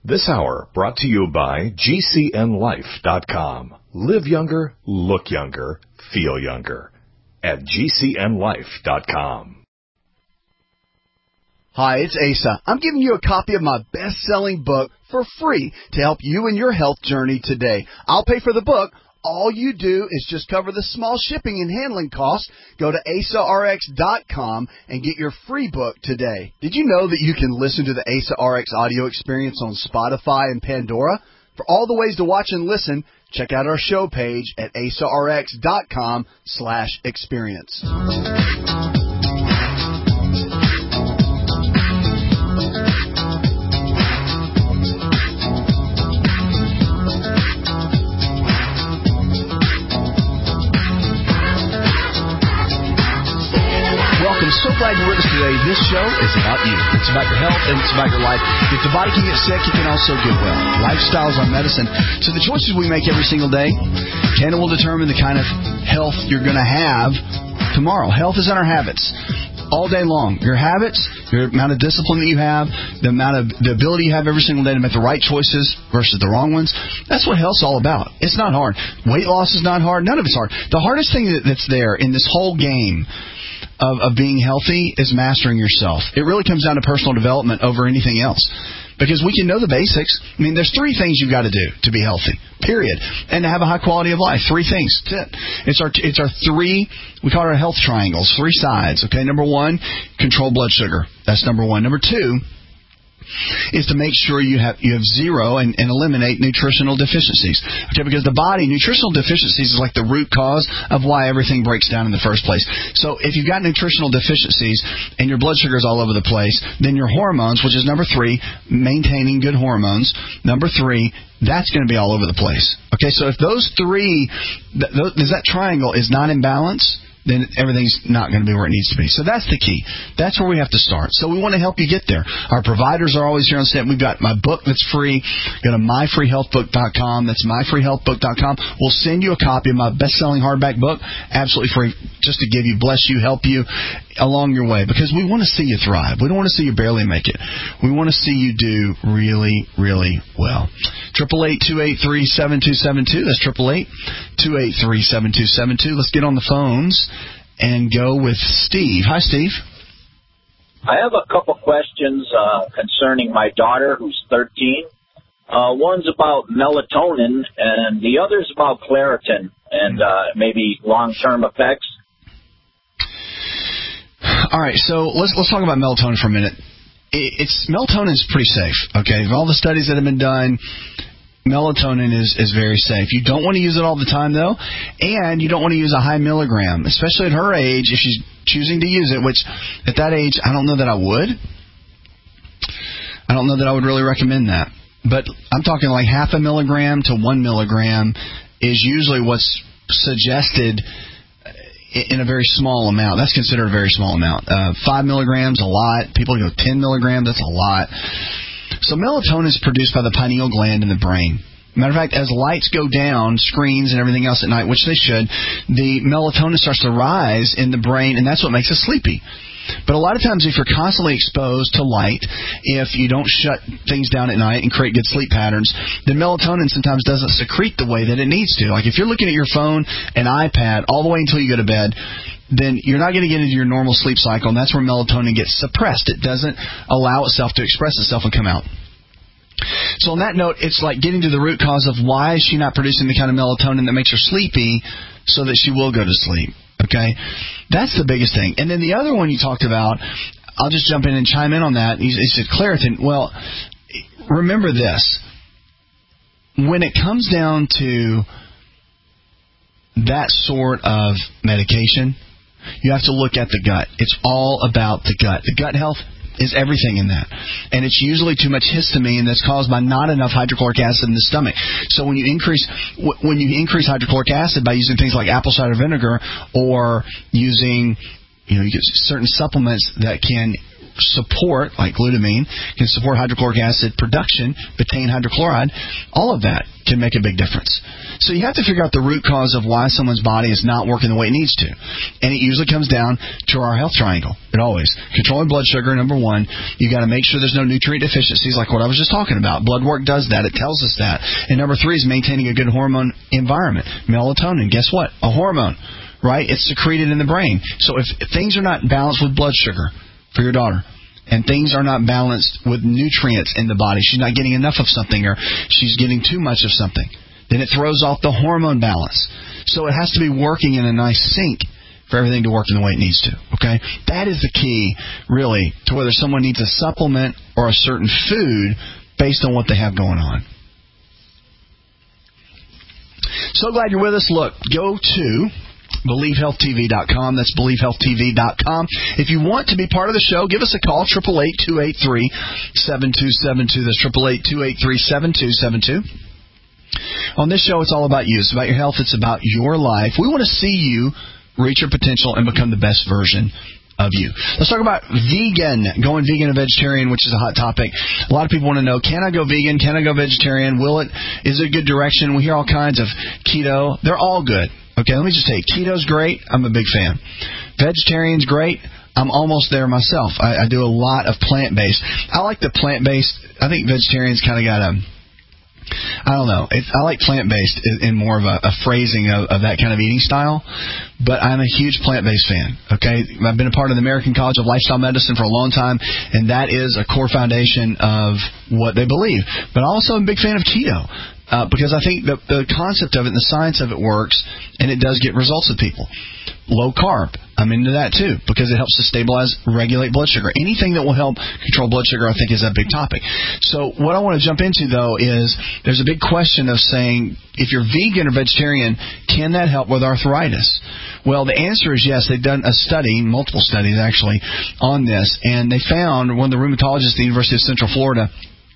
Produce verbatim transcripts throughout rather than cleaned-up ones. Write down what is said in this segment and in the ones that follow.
This hour brought to you by G C N life dot com. Live younger, look younger, feel younger at G C N life dot com. Hi, it's Asa. I'm giving you a copy of my best-selling book for free to help you in your health journey today. I'll pay for the book. All you do is just cover the small shipping and handling costs. Go to asa r x dot com and get your free book today. Did you know that you can listen to the Asa R X audio experience on Spotify and Pandora? For all the ways to watch and listen, check out our show page at asa r x dot com slash experience. So glad you're with us today. This show is about you. It's about your health and it's about your life. If the body can get sick, you can also get well. Lifestyles are medicine. So the choices we make every single day can and will determine the kind of health you're going to have tomorrow. Health is in our habits. All day long. Your habits, your amount of discipline that you have, the amount of the ability you have every single day to make the right choices versus the wrong ones. That's what health's all about. It's not hard. Weight loss is not hard. None of it's hard. The hardest thing that's there in this whole game Of, of being healthy is mastering yourself. It really comes down to personal development over anything else. Because we can know the basics. I mean, there's three things you've got to do to be healthy, period. And to have a high quality of life. Three things. That's it. It's our, it's our three, we call it our health triangles, three sides. Okay, number one, control blood sugar. That's number one. Number two is to make sure you have you have zero and, and eliminate nutritional deficiencies. Okay, because the body, nutritional deficiencies is like the root cause of why everything breaks down in the first place. So if you've got nutritional deficiencies and your blood sugar is all over the place, then your hormones, which is number three, maintaining good hormones, number three, that's going to be all over the place. Okay, so if those three, th- th- that triangle is not in balance, then everything's not going to be where it needs to be. So that's the key. That's where we have to start. So we want to help you get there. Our providers are always here on staff. We've got my book that's free. Go to my free health book dot com. That's my free health book dot com. We'll send you a copy of my best-selling hardback book, absolutely free, just to give you, bless you, help you along your way. Because we want to see you thrive. We don't want to see you barely make it. We want to see you do really, really well. eight eight eight, two eight three, seven two seven two. That's eight eight eight, two eight three, seven two seven two. Let's get on the phones and go with Steve. Hi, Steve. I have a couple questions uh, concerning my daughter, who's thirteen. Uh, one's about melatonin, and the other's about Claritin and uh, maybe long-term effects. All right, so let's let's talk about melatonin for a minute. It's melatonin is pretty safe. Okay, of all the studies that have been done, melatonin is, is very safe. You don't want to use it all the time, though, and you don't want to use a high milligram, especially at her age, if she's choosing to use it, which at that age, I don't know that I would. I don't know that I would really recommend that. But I'm talking like half a milligram to one milligram is usually what's suggested in a very small amount. That's considered a very small amount. Uh, five milligrams, a lot. People go ten milligrams, that's a lot. So melatonin is produced by the pineal gland in the brain. Matter of fact, as lights go down, screens and everything else at night, which they should, the melatonin starts to rise in the brain, and that's what makes us sleepy. But a lot of times if you're constantly exposed to light, if you don't shut things down at night and create good sleep patterns, then melatonin sometimes doesn't secrete the way that it needs to. Like if you're looking at your phone and iPad all the way until you go to bed, then you're not going to get into your normal sleep cycle, and that's where melatonin gets suppressed. It doesn't allow itself to express itself and come out. So on that note, it's like getting to the root cause of why is she not producing the kind of melatonin that makes her sleepy so that she will go to sleep. Okay? That's the biggest thing. And then the other one you talked about, I'll just jump in and chime in on that. You said Claritin. Well, remember this. When it comes down to that sort of medication, you have to look at the gut. It's all about the gut. The gut health is everything in that. And it's usually too much histamine that's caused by not enough hydrochloric acid in the stomach. So when you increase when you increase hydrochloric acid by using things like apple cider vinegar or using, you know, you get certain supplements that can support, like glutamine, can support hydrochloric acid production, betaine hydrochloride, all of that can make a big difference. So you have to figure out the root cause of why someone's body is not working the way it needs to. And it usually comes down to our health triangle. It always. Controlling blood sugar, number one. You got to make sure there's no nutrient deficiencies like what I was just talking about. Blood work does that. It tells us that. And number three is maintaining a good hormone environment. Melatonin, guess what? A hormone, right? It's secreted in the brain. So if things are not balanced with blood sugar for your daughter, and things are not balanced with nutrients in the body, she's not getting enough of something, or she's getting too much of something, then it throws off the hormone balance. So it has to be working in a nice sync for everything to work in the way it needs to. Okay? That is the key, really, to whether someone needs a supplement or a certain food based on what they have going on. So glad you're with us. Look, go to Believe Health T V dot com. That's Believe Health T V dot com. If you want to be part of the show, give us a call, eight eight eight, two eight three, seven two seven two. That's eight eight eight, two eight three, seven two seven two. On this show, it's all about you. It's about your health. It's about your life. We want to see you reach your potential and become the best version of you. Let's talk about vegan, going vegan and vegetarian, which is a hot topic. A lot of people want to know, can I go vegan? Can I go vegetarian? Will it? Is it a good direction? We hear all kinds of keto. They're all good. Okay, let me just tell you, keto's great. I'm a big fan. Vegetarian's great. I'm almost there myself. I, I do a lot of plant-based. I like the plant-based. I think vegetarian's kind of got a, I don't know. It, I like plant-based in, in more of a, a phrasing of, of that kind of eating style, but I'm a huge plant-based fan. Okay, I've been a part of the American College of Lifestyle Medicine for a long time, and that is a core foundation of what they believe. But also I'm a big fan of keto. Uh, because I think the, the concept of it and the science of it works, and it does get results with people. Low carb, I'm into that too, because it helps to stabilize, regulate blood sugar. Anything that will help control blood sugar, I think, is a big topic. So what I want to jump into, though, is there's a big question of saying, if you're vegan or vegetarian, can that help with arthritis? Well, the answer is yes. They've done a study, multiple studies actually, on this, and they found, one of the rheumatologists at the University of Central Florida,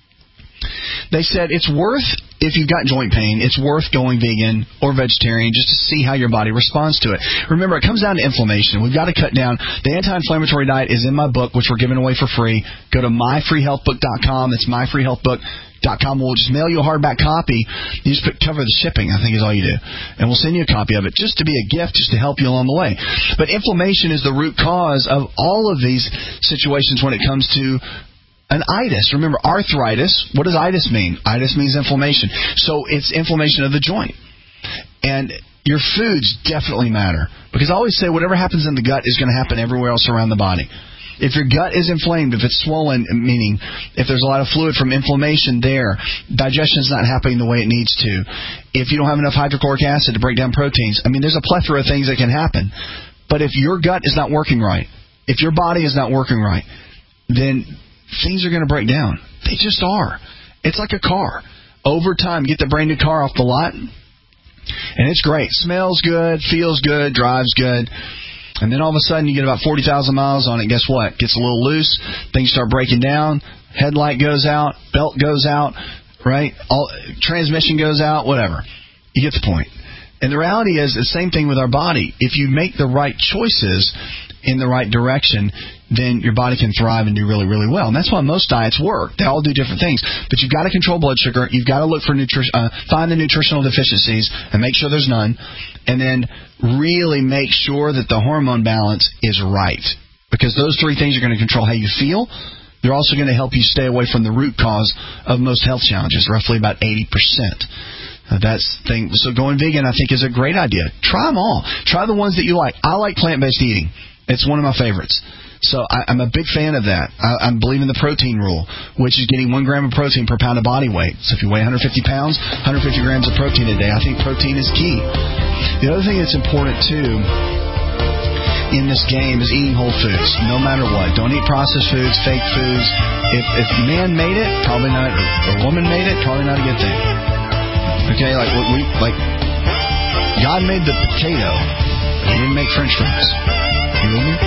they said it's worth, if you've got joint pain, it's worth going vegan or vegetarian just to see how your body responds to it. Remember, it comes down to inflammation. We've got to cut down. The anti-inflammatory diet is in my book, which we're giving away for free. Go to my free health book dot com. That's my free health book dot com. We'll just mail you a hardback copy. You just put, cover the shipping, I think is all you do. And we'll send you a copy of it just to be a gift, just to help you along the way. But inflammation is the root cause of all of these situations when it comes to an itis. Remember, arthritis, what does itis mean? Itis means inflammation. So it's inflammation of the joint. And your foods definitely matter. Because I always say whatever happens in the gut is going to happen everywhere else around the body. If your gut is inflamed, if it's swollen, meaning if there's a lot of fluid from inflammation there, digestion's not happening the way it needs to. If you don't have enough hydrochloric acid to break down proteins, I mean, there's a plethora of things that can happen. But if your gut is not working right, if your body is not working right, then things are going to break down. They just are. It's like a car. Over time, get the brand new car off the lot, and it's great. Smells good, feels good, drives good. And then all of a sudden, you get about forty thousand miles on it. Guess what? Gets a little loose. Things start breaking down. Headlight goes out. Belt goes out. Right? All, transmission goes out. Whatever. You get the point. And the reality is the same thing with our body. If you make the right choices in the right direction, then your body can thrive and do really, really well. And that's why most diets work. They all do different things. But you've got to control blood sugar. You've got to look for nutri- uh, find the nutritional deficiencies and make sure there's none. And then really make sure that the hormone balance is right. Because those three things are going to control how you feel. They're also going to help you stay away from the root cause of most health challenges, roughly about eighty percent. Uh, that's thing. So going vegan, I think, is a great idea. Try them all. Try the ones that you like. I like plant-based eating. It's one of my favorites. So I, I'm a big fan of that. I, I'm believing the protein rule, which is getting one gram of protein per pound of body weight. So if you weigh one hundred fifty pounds, one hundred fifty grams of protein a day. I think protein is key. The other thing that's important, too, in this game is eating whole foods, no matter what. Don't eat processed foods, fake foods. If, if man made it, probably not. Or woman made it, probably not a good thing. Okay, like we like God made the potato. He didn't make French fries. You know me?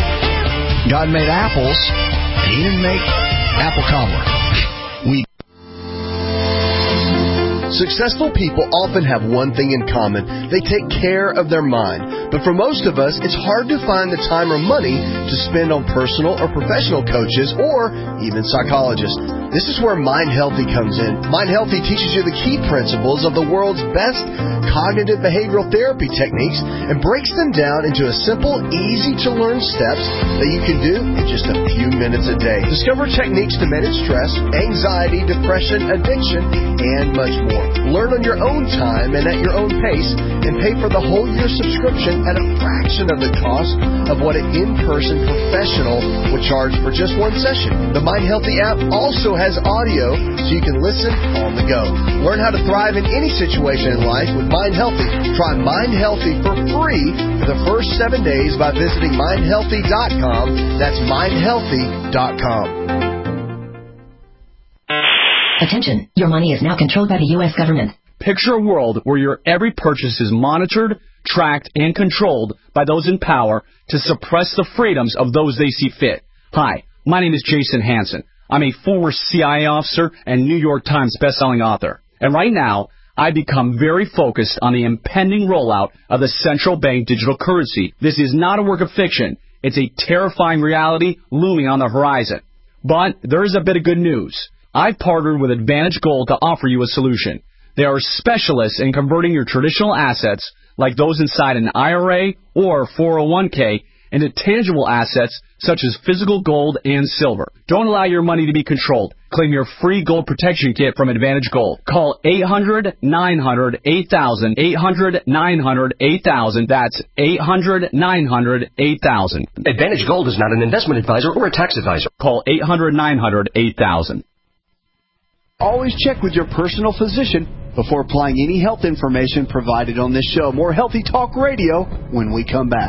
God made apples. He didn't make apple cobbler. We. So Successful people often have one thing in common. They take care of their mind. But for most of us, it's hard to find the time or money to spend on personal or professional coaches or even psychologists. This is where Mind Healthy comes in. Mind Healthy teaches you the key principles of the world's best cognitive behavioral therapy techniques and breaks them down into a simple, easy-to-learn steps that you can do in just a few minutes a day. Discover techniques to manage stress, anxiety, depression, addiction, and much more. Learn on your own time and at your own pace, and pay for the whole year subscription at a fraction of the cost of what an in-person professional would charge for just one session. The Mind Healthy app also has audio so you can listen on the go. Learn how to thrive in any situation in life with Mind Healthy. Try Mind Healthy for free for the first seven days by visiting mind healthy dot com. That's mind healthy dot com. Attention, your money is now controlled by the U S government. Picture a world where your every purchase is monitored, tracked, and controlled by those in power to suppress the freedoms of those they see fit. Hi, my name is Jason Hansen. I'm a former C I A officer and New York Times bestselling author. And right now, I become very focused on the impending rollout of the central bank digital currency. This is not a work of fiction. It's a terrifying reality looming on the horizon. But there is a bit of good news. I've partnered with Advantage Gold to offer you a solution. They are specialists in converting your traditional assets, like those inside an I R A or four oh one k, into tangible assets such as physical gold and silver. Don't allow your money to be controlled. Claim your free gold protection kit from Advantage Gold. Call eight hundred, nine hundred, eight thousand, eight hundred, nine hundred, eight thousand. That's eight hundred, nine hundred, eight thousand. Advantage Gold is not an investment advisor or a tax advisor. Call eight hundred, nine hundred, eight thousand. Always check with your personal physician before applying any health information provided on this show. More Healthy Talk Radio when we come back.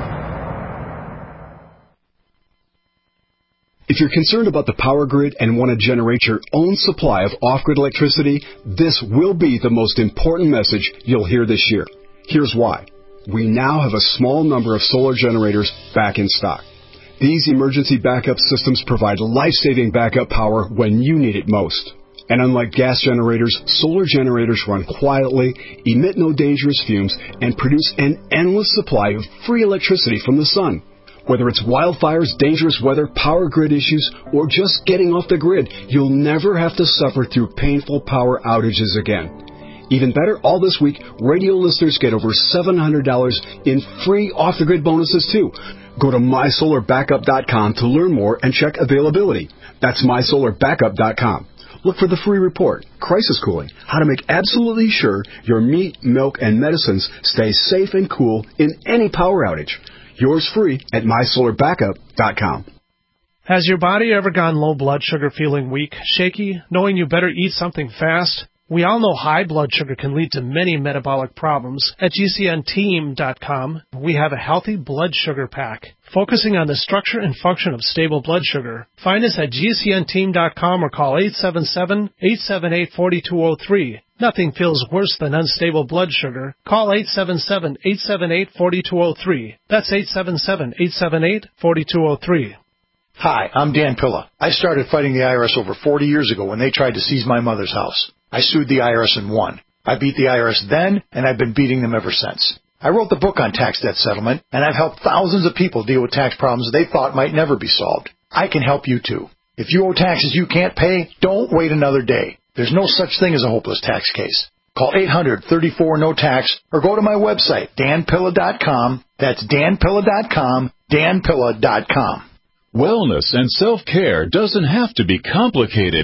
If you're concerned about the power grid and want to generate your own supply of off-grid electricity, this will be the most important message you'll hear this year. Here's why. We now have a small number of solar generators back in stock. These emergency backup systems provide life-saving backup power when you need it most. And unlike gas generators, solar generators run quietly, emit no dangerous fumes, and produce an endless supply of free electricity from the sun. Whether it's wildfires, dangerous weather, power grid issues, or just getting off the grid, you'll never have to suffer through painful power outages again. Even better, all this week, radio listeners get over seven hundred dollars in free off-the-grid bonuses, too. Go to my solar backup dot com to learn more and check availability. That's my solar backup dot com. Look for the free report, Crisis Cooling, how to make absolutely sure your meat, milk, and medicines stay safe and cool in any power outage. Yours free at my solar backup dot com. Has your body ever gone low blood sugar, feeling weak, shaky, knowing you better eat something fast? We all know high blood sugar can lead to many metabolic problems. At G C N team dot com, we have a healthy blood sugar pack, focusing on the structure and function of stable blood sugar. Find us at G C N team dot com or call eight seven seven, eight seven eight, four two zero three. Nothing feels worse than unstable blood sugar. Call eight seven seven, eight seven eight, four two zero three. That's eight seven seven, eight seven eight, four two zero three. Hi, I'm Dan Pilla. I started fighting the I R S over forty years ago when they tried to seize my mother's house. I sued the I R S and won. I beat the I R S then, and I've been beating them ever since. I wrote the book on tax debt settlement, and I've helped thousands of people deal with tax problems they thought might never be solved. I can help you too. If you owe taxes you can't pay, don't wait another day. There's no such thing as a hopeless tax case. Call eight hundred, thirty-four, no tax or go to my website, dan pilla dot com. That's dan pilla dot com, dan pilla dot com. Wellness and self-care doesn't have to be complicated.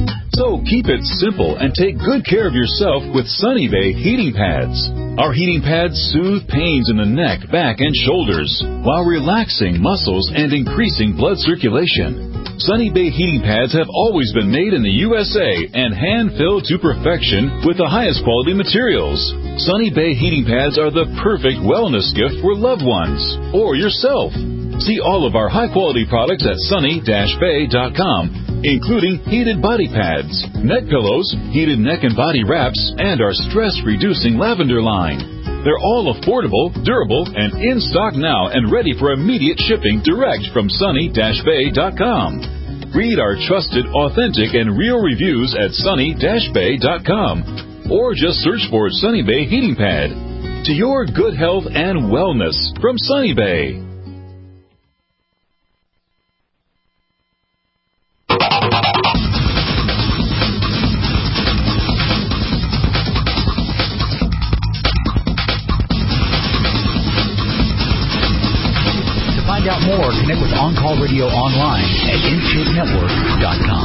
So keep it simple and take good care of yourself with Sunny Bay heating pads. Our heating pads soothe pains in the neck, back, and shoulders while relaxing muscles and increasing blood circulation. Sunny Bay heating pads have always been made in the U S A and hand-filled to perfection with the highest quality materials. Sunny Bay heating pads are the perfect wellness gift for loved ones or yourself. See all of our high-quality products at sunny dash bay dot com, including heated body pads, neck pillows, heated neck and body wraps, and our stress-reducing lavender line. They're all affordable, durable, and in stock now and ready for immediate shipping direct from sunny dash bay dot com. Read our trusted, authentic, and real reviews at sunny dash bay dot com. or just search for Sunny Bay Heating Pad. To your good health and wellness from Sunny Bay. To find out more, connect with On Call Radio online at intake network dot com.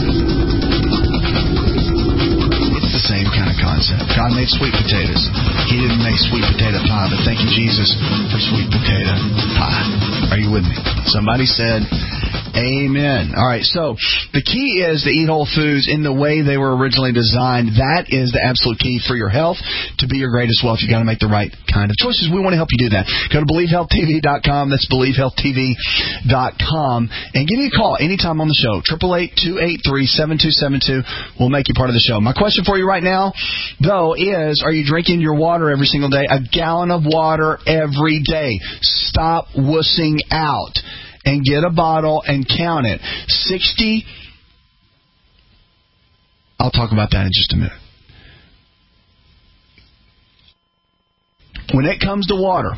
It's the same kind of concept. God made sweet potatoes. He didn't make sweet potato pie, but thank you, Jesus, for sweet potato pie. Are you with me? Somebody said, amen. All right, so the key is to eat whole foods in the way they were originally designed. That is the absolute key for your health. To be your greatest wealth, you got to make the right kind of choices. We want to help you do that. Go to believe health T V dot com. That's believe health T V dot com. And give me a call anytime on the show. eight eight eight, two eight three, seven two seven two. We'll make you part of the show. My question for you right now, though, is are you drinking your water every single day? A gallon of water every day. Stop wussing out. And get a bottle and count it. sixty. I'll talk about that in just a minute. When it comes to water,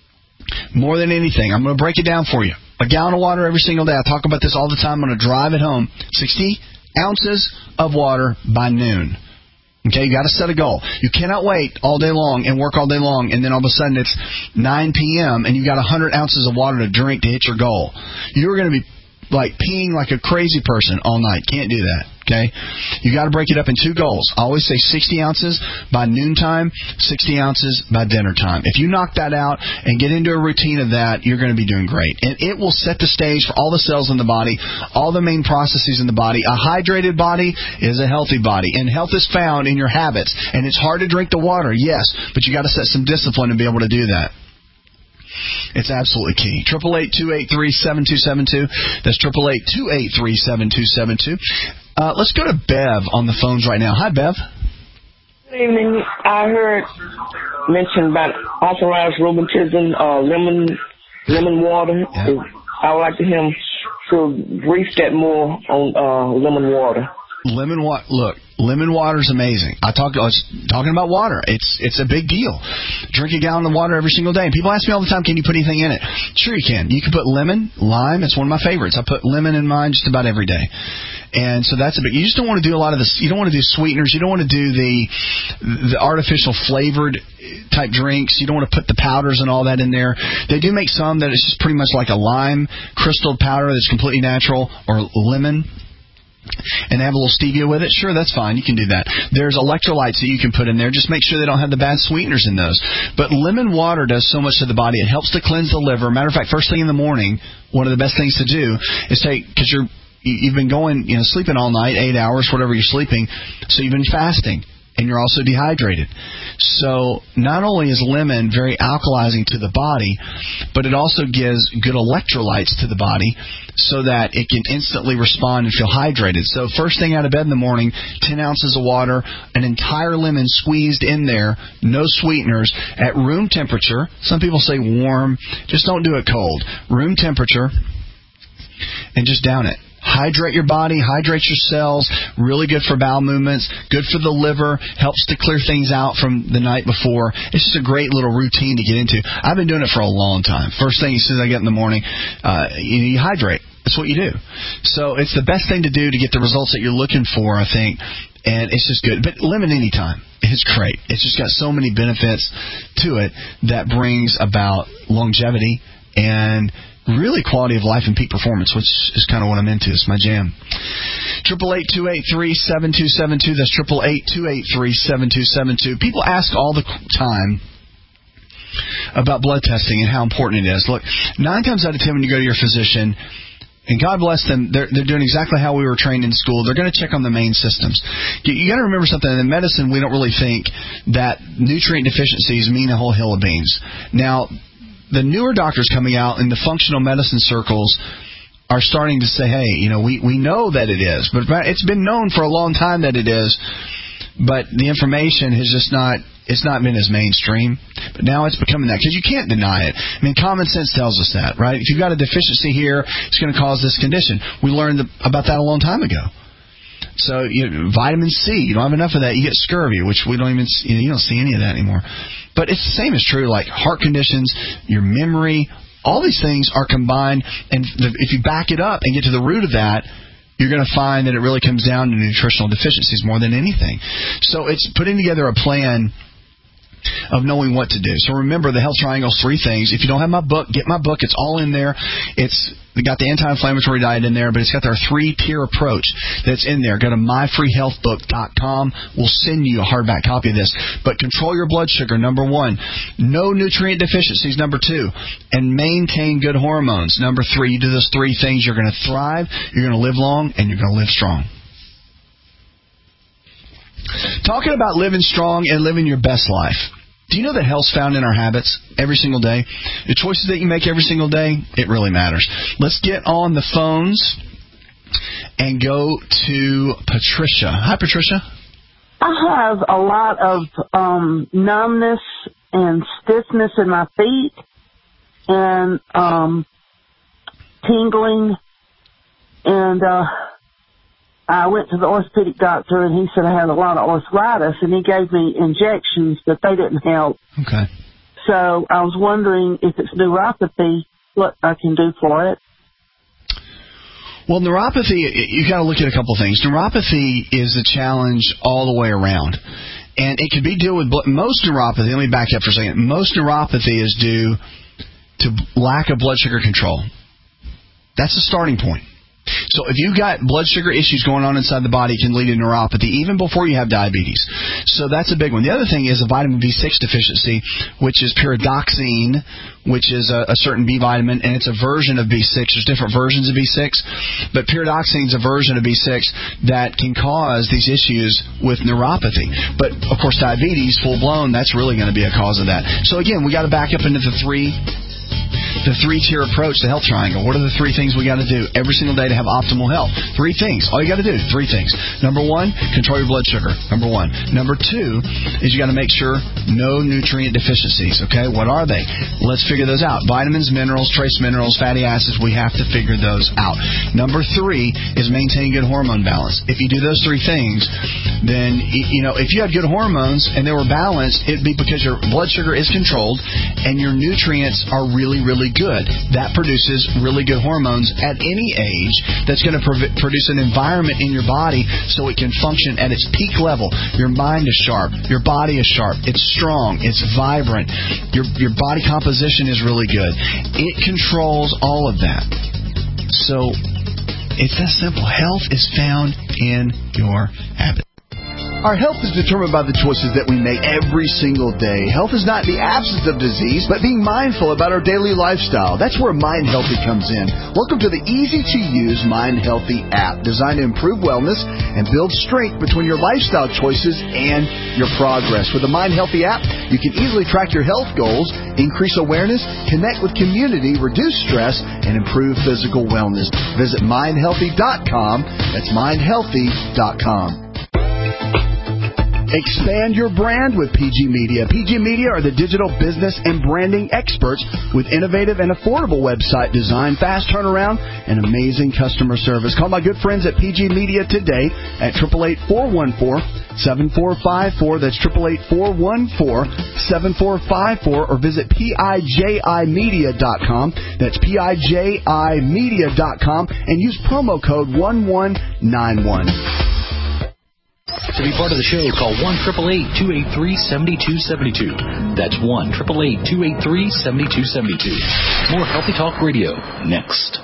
more than anything, I'm going to break it down for you. A gallon of water every single day. I talk about this all the time. I'm going to drive it home. sixty ounces of water by noon. Okay, you got to set a goal. You cannot wait all day long and work all day long, and then all of a sudden it's nine p.m. and you got one hundred ounces of water to drink to hit your goal. You're going to be like peeing like a crazy person all night. Can't do that. Okay, you got to break it up in two goals. I always say sixty ounces by noontime, sixty ounces by dinner time. If you knock that out and get into a routine of that, you're going to be doing great. And it will set the stage for all the cells in the body, all the main processes in the body. A hydrated body is a healthy body. And health is found in your habits. And it's hard to drink the water, yes, but you got to set some discipline to be able to do that. It's absolutely key. eight eight eight, two eight three, seven two seven two. That's eight eight eight, two eight three, seven two seven two. Uh, let's go to Bev on the phones right now. Hi, Bev. Good evening. I heard mentioned about authorized rheumatism, uh, lemon lemon water. Yeah. I would like to hear him to brief that more on uh, lemon water. Lemon water. Look, lemon water is amazing. I talked. I was talking about water. It's it's a big deal. Drink a gallon of water every single day. And people ask me all the time, can you put anything in it? Sure, you can. You can put lemon, lime. It's one of my favorites. I put lemon in mine just about every day. And so that's a big. You just don't want to do a lot of this. You don't want to do sweeteners. You don't want to do the the artificial flavored type drinks. You don't want to put the powders and all that in there. They do make some that it's just pretty much like a lime crystal powder that's completely natural, or lemon. And have a little stevia with it, sure, that's fine. You can do that. There's electrolytes that you can put in there. Just make sure they don't have the bad sweeteners in those. But lemon water does so much to the body. It helps to cleanse the liver. Matter of fact, first thing in the morning, one of the best things to do is take, because you're you've been going, you know, sleeping all night, eight hours, whatever you're sleeping, so you've been fasting. And you're also dehydrated. So not only is lemon very alkalizing to the body, but it also gives good electrolytes to the body so that it can instantly respond and feel hydrated. So first thing out of bed in the morning, ten ounces of water, an entire lemon squeezed in there, no sweeteners, at room temperature. Some people say warm. Just don't do it cold. Room temperature, and just down it. Hydrate your body, hydrate your cells, really good for bowel movements, good for the liver, helps to clear things out from the night before. It's just a great little routine to get into. I've been doing it for a long time. First thing as soon as I get in the morning, uh, you, you hydrate. That's what you do. So it's the best thing to do to get the results that you're looking for, I think, and it's just good. But lemon anytime. It's great. It's just got so many benefits to it that brings about longevity and really quality of life and peak performance, which is kind of what I'm into. It's my jam. eight eight eight, two eight three, seven two seven two. That's eight eight eight, two eight three, seven two seven two. People ask all the time about blood testing and how important it is. Look, nine times out of ten when you go to your physician, and God bless them, they're, they're doing exactly how we were trained in school. They're going to check on the main systems. You, you got to remember something. In medicine, we don't really think that nutrient deficiencies mean a whole hill of beans. Now, the newer doctors coming out in the functional medicine circles are starting to say, hey, you know, we, we know that it is. But it's been known for a long time that it is. But the information has just not, it's not been as mainstream. But now it's becoming that. Because you can't deny it. I mean, common sense tells us that, right? If you've got a deficiency here, it's going to cause this condition. We learned about that a long time ago. So you know, vitamin C, you don't have enough of that, you get scurvy, which we don't even you, know, you don't see any of that anymore. But it's the same is true, like heart conditions, your memory, all these things are combined. And if you back it up and get to the root of that, you're going to find that it really comes down to nutritional deficiencies more than anything. So it's putting together a plan of knowing what to do. So remember, the Health Triangle is three things. If you don't have my book, get my book. It's all in there. It's got the anti-inflammatory diet in there, but it's got our three-tier approach that's in there. Go to my free health book dot com. We'll send you a hardback copy of this. But control your blood sugar, number one. No nutrient deficiencies, number two. And maintain good hormones, number three. You do those three things, you're going to thrive, you're going to live long, and you're going to live strong. Talking about living strong and living your best life. Do you know that health's found in our habits every single day? The choices that you make every single day, it really matters. Let's get on the phones and go to Patricia. Hi, Patricia. I have a lot of um, numbness and stiffness in my feet and um, tingling, and uh I went to the orthopedic doctor, and he said I had a lot of arthritis, and he gave me injections, but they didn't help. Okay. So I was wondering if it's neuropathy, what I can do for it. Well, neuropathy, you got to look at a couple things. Neuropathy is a challenge all the way around, and it can be dealt with. Most neuropathy, let me back up for a second. Most neuropathy is due to lack of blood sugar control. That's the starting point. So if you've got blood sugar issues going on inside the body, it can lead to neuropathy even before you have diabetes. So that's a big one. The other thing is a vitamin B six deficiency, which is pyridoxine, which is a, a certain B vitamin, and it's a version of B six. There's different versions of B six, but pyridoxine is a version of B six that can cause these issues with neuropathy. But, of course, diabetes, full-blown, that's really going to be a cause of that. So, again, we got to back up into the three... The three-tier approach, the Health Triangle. What are the three things we got to do every single day to have optimal health? Three things. All you got to do, three things. Number one, control your blood sugar. Number one. Number two is you got to make sure no nutrient deficiencies. Okay, what are they? Let's figure those out. Vitamins, minerals, trace minerals, fatty acids. We have to figure those out. Number three is maintaining good hormone balance. If you do those three things, then you know if you had good hormones and they were balanced, it'd be because your blood sugar is controlled and your nutrients are really, really good. That produces really good hormones at any age that's going to prov- produce an environment in your body so it can function at its peak level. Your mind is sharp. Your body is sharp. It's strong. It's vibrant. Your, your body composition is really good. It controls all of that. So it's that simple. Health is found in your habits. Our health is determined by the choices that we make every single day. Health is not the absence of disease, but being mindful about our daily lifestyle. That's where Mind Healthy comes in. Welcome to the easy-to-use Mind Healthy app, designed to improve wellness and build strength between your lifestyle choices and your progress. With the Mind Healthy app, you can easily track your health goals, increase awareness, connect with community, reduce stress, and improve physical wellness. Visit mind healthy dot com. That's mind healthy dot com. Expand your brand with P G Media. P G Media are the digital business and branding experts with innovative and affordable website design, fast turnaround, and amazing customer service. Call my good friends at P G Media today at eight eight eight, four one four, seven four five four. That's eight eight eight, four one four, seven four five four. Or visit P I J I media dot com. That's P I J I media dot com. And use promo code one one nine one. To be part of the show, call one eight eight eight, two eight three, seven two seven two. That's one eight eight eight, two eight three, seven two seven two. More Healthy Talk Radio next.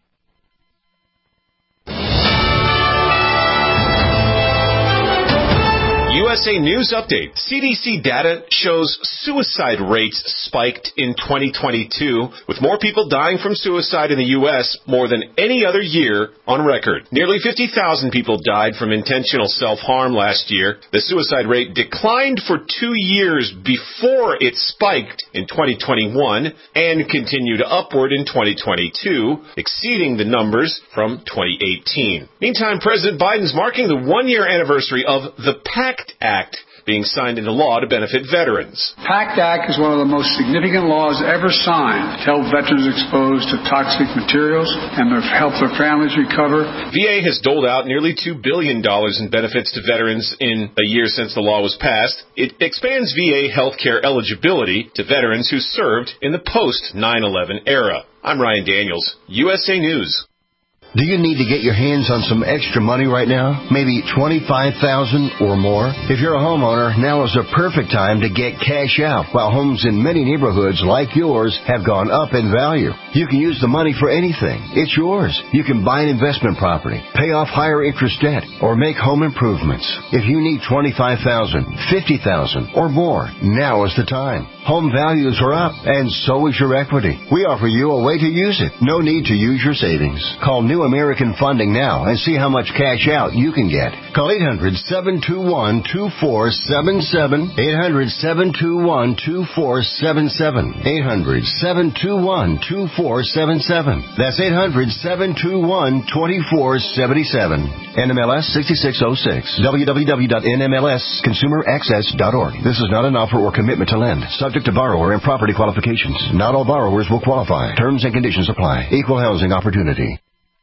U S A News Update. C D C data shows suicide rates spiked in twenty twenty-two, with more people dying from suicide in the U S more than any other year on record. Nearly fifty thousand people died from intentional self-harm last year. The suicide rate declined for two years before it spiked in twenty twenty-one and continued upward in twenty twenty-two, exceeding the numbers from twenty eighteen. Meantime, President Biden's marking the one-year anniversary of the PACT Act being signed into law to benefit veterans. PACT Act is one of the most significant laws ever signed to help veterans exposed to toxic materials and to help their families recover. V A has doled out nearly two billion dollars in benefits to veterans in a year since the law was passed. It expands V A health care eligibility to veterans who served in the post nine eleven era. I'm Ryan Daniels, U S A News. Do you need to get your hands on some extra money right now? Maybe twenty-five thousand dollars or more? If you're a homeowner, now is the perfect time to get cash out while homes in many neighborhoods like yours have gone up in value. You can use the money for anything. It's yours. You can buy an investment property, pay off higher interest debt, or make home improvements. If you need twenty-five thousand dollars, fifty thousand dollars or more, now is the time. Home values are up, and so is your equity. We offer you a way to use it. No need to use your savings. Call New American Funding now and see how much cash out you can get. Call eight hundred, seven two one, two four seven seven, eight hundred, seven two one, two four seven seven, eight hundred, seven two one, two four seven seven. That's eight hundred, seven two one, two four seven seven. N M L S sixty-six oh six. w w w dot n m l s consumer access dot org. This is not an offer or commitment to lend. Subject to borrower and property qualifications. Not all borrowers will qualify. Terms and conditions apply. Equal housing opportunity.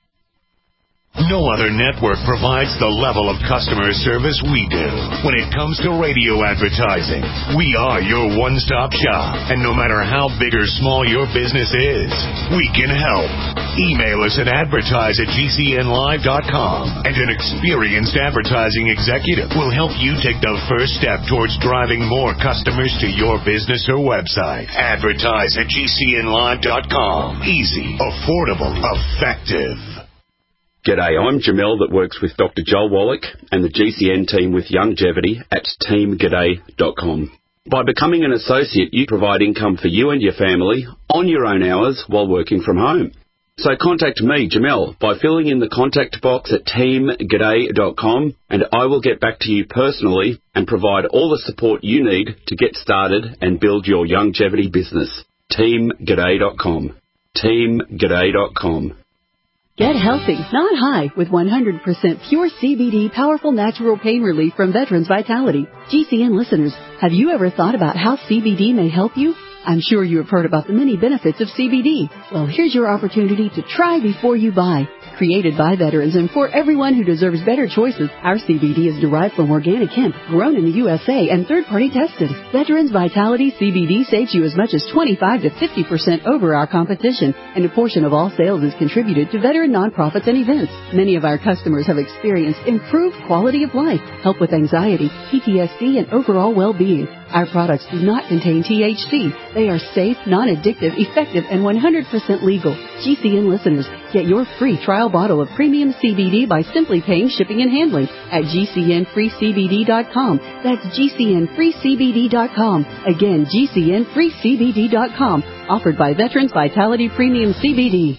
No other network provides the level of customer service we do. When it comes to radio advertising, we are your one-stop shop. And no matter how big or small your business is, we can help. Email us at advertise at g c n live dot com, and an experienced advertising executive will help you take the first step towards driving more customers to your business or website. Advertise at g c n live dot com. Easy, affordable, effective. G'day, I'm Jamel that works with Doctor Joel Wallach and the G C N team with Longevity at team g'day dot com. By becoming an associate, you provide income for you and your family on your own hours while working from home. So contact me, Jamel, by filling in the contact box at team g'day dot com, and I will get back to you personally and provide all the support you need to get started and build your longevity business. team g'day dot com. team g'day dot com. Get healthy, not high, with one hundred percent pure C B D powerful natural pain relief from Veterans Vitality. G C N listeners, have you ever thought about how C B D may help you? I'm sure you have heard about the many benefits of C B D. Well, here's your opportunity to try before you buy. Created by veterans and for everyone who deserves better choices, our C B D is derived from organic hemp, grown in the U S A and third-party tested. Veterans Vitality C B D saves you as much as twenty-five to fifty percent over our competition, and a portion of all sales is contributed to veteran nonprofits and events. Many of our customers have experienced improved quality of life, help with anxiety, P T S D, and overall well-being. Our products do not contain T H C. They are safe, non-addictive, effective, and one hundred percent legal. G C N listeners, get your free trial bottle of premium C B D by simply paying shipping and handling at g c n free c b d dot com. That's g c n free c b d dot com. Again, g c n free c b d dot com. Offered by Veterans Vitality Premium C B D.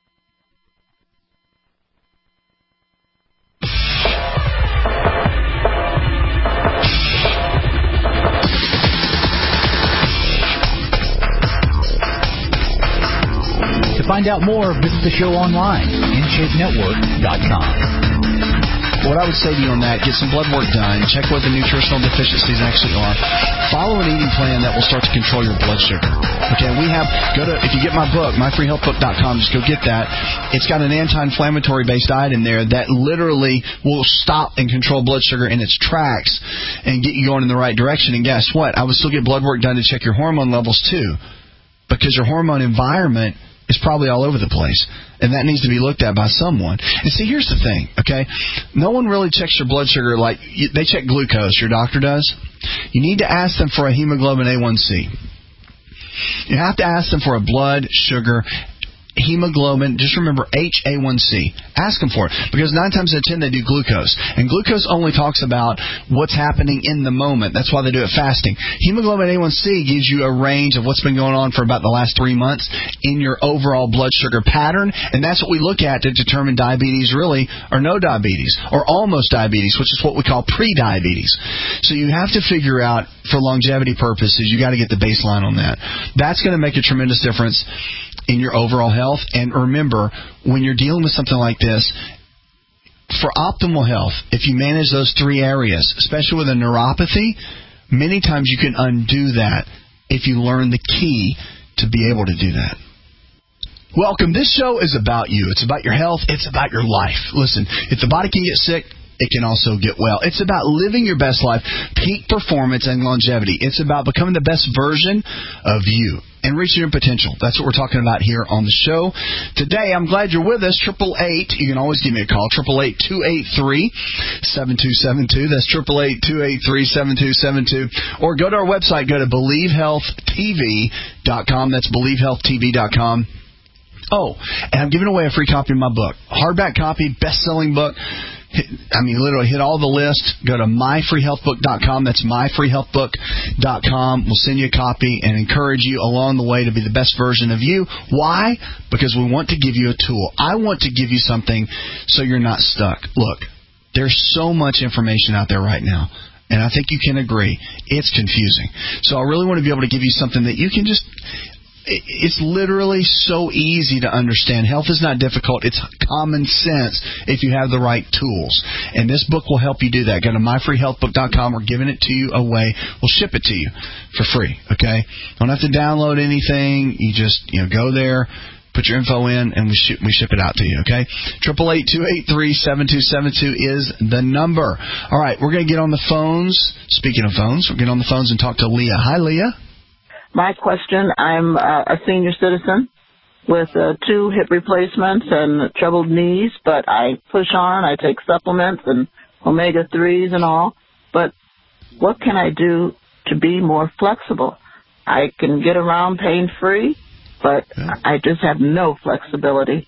To find out more, visit the show online, in shape network dot com. What I would say to you on that, get some blood work done, check what the nutritional deficiencies actually are. Follow an eating plan that will start to control your blood sugar. Okay, we have, go to, if you get my book, my free health book dot com, just go get that. It's got an anti-inflammatory based diet in there that literally will stop and control blood sugar in its tracks and get you going in the right direction. And guess what? I would still get blood work done to check your hormone levels too, because your hormone environment is probably all over the place, and that needs to be looked at by someone. And see, here's the thing, okay? No one really checks your blood sugar like you, they check glucose. Your doctor does. You need to ask them for a hemoglobin A one C. You have to ask them for a blood sugar hemoglobin, just remember H A one C. Ask them for it, because nine times out of ten they do glucose, and glucose only talks about what's happening in the moment. That's why they do it fasting. Hemoglobin A one C gives you a range of what's been going on for about the last three months in your overall blood sugar pattern, and that's what we look at to determine diabetes really, or no diabetes, or almost diabetes, which is what we call pre-diabetes. So you have to figure out, for longevity purposes, you got to get the baseline on that. That's going to make a tremendous difference in your overall health. And remember, when you're dealing with something like this, for optimal health, if you manage those three areas, especially with a neuropathy, many times you can undo that if you learn the key to be able to do that. Welcome. This show is about you. It's about your health. It's about your life. Listen, if the body can get sick, it can also get well. It's about living your best life, peak performance, and longevity. It's about becoming the best version of you and reaching your potential. That's what we're talking about here on the show. Today, I'm glad you're with us. Triple eight, you can always give me a call. Triple eight two eight three seven two seven two. That's triple eight two eight three seven two seven two. Or go to our website. Go to believe health t v dot com. That's believe health t v dot com. Oh, and I'm giving away a free copy of my book. Hardback copy, best-selling book. I mean, literally hit all the lists. Go to my free health book dot com. That's my free health book dot com. We'll send you a copy and encourage you along the way to be the best version of you. Why? Because we want to give you a tool. I want to give you something so you're not stuck. Look, there's so much information out there right now. And I think you can agree, it's confusing. So I really want to be able to give you something that you can just... It's literally so easy to understand. Health is not difficult. It's common sense if you have the right tools. And this book will help you do that. Go to my free health book dot com. We're giving it to you away. We'll ship it to you for free, okay? Don't have to download anything. You just, you know, go there, put your info in, and we ship, we ship it out to you, okay? triple eight two eight three seven two seven two is the number. All right, we're going to get on the phones. Speaking of phones, we'll get on the phones and talk to Leah. Hi, Leah. My question, I'm uh, a senior citizen with uh, two hip replacements and troubled knees, but I push on, I take supplements and omega threes and all, but what can I do to be more flexible? I can get around pain-free, but yeah. I just have no flexibility.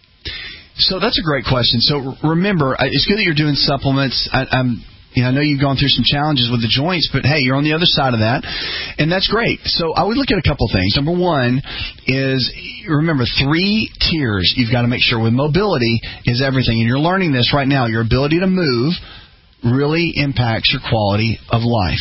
So that's a great question. So remember, it's good that you're doing supplements. I, I'm You know, I know you've gone through some challenges with the joints, but hey, you're on the other side of that, and that's great. So I would look at a couple things. Number one is, remember, three tiers you've got to make sure with. Mobility is everything, and you're learning this right now. Your ability to move really impacts your quality of life.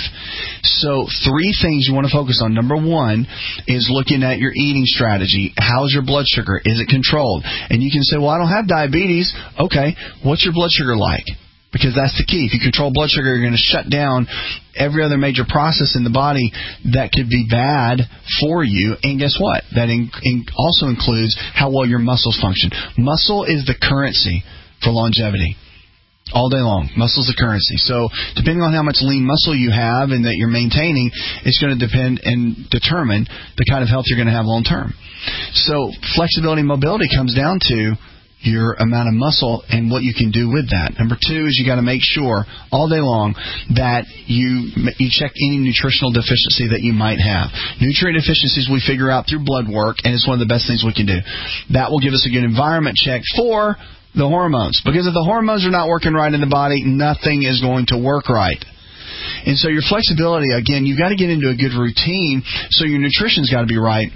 So three things you want to focus on. Number one is looking at your eating strategy. How's your blood sugar? Is it controlled? And you can say, well, I don't have diabetes. Okay, what's your blood sugar like? Because that's the key. If you control blood sugar, you're going to shut down every other major process in the body that could be bad for you. And guess what? That in, in also includes how well your muscles function. Muscle is the currency for longevity. All day long. Muscle's the currency. So depending on how much lean muscle you have and that you're maintaining, it's going to depend and determine the kind of health you're going to have long term. So flexibility and mobility comes down to your amount of muscle and what you can do with that. Number two is you got to make sure all day long that you you check any nutritional deficiency that you might have. Nutrient deficiencies we figure out through blood work, and it's one of the best things we can do. That will give us a good environment check for the hormones. Because if the hormones are not working right in the body, nothing is going to work right. And so your flexibility, again, you've got to get into a good routine, so your nutrition's got to be right.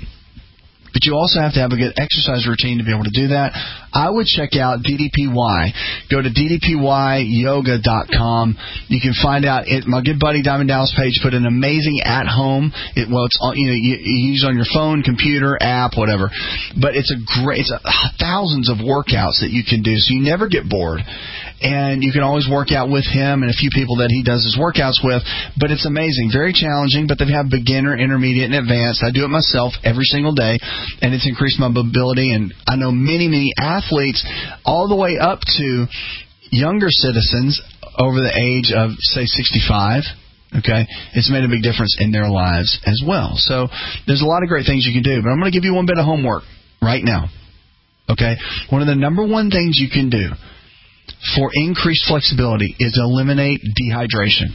But you also have to have a good exercise routine to be able to do that. I would check out D D P Y. Go to D D P Y yoga dot com. You can find out it. My good buddy Diamond Dallas Page put an amazing at-home. It, well, it's you know you, you use it on your phone, computer, app, whatever. But it's a great. It's a, thousands of workouts that you can do, so you never get bored. And you can always work out with him and a few people that he does his workouts with. But it's amazing. Very challenging, but they have beginner, intermediate, and advanced. I do it myself every single day, and it's increased my mobility. And I know many, many athletes all the way up to younger citizens over the age of, say, sixty-five. Okay? It's made a big difference in their lives as well. So there's a lot of great things you can do. But I'm going to give you one bit of homework right now. Okay? One of the number one things you can do for increased flexibility is eliminate dehydration.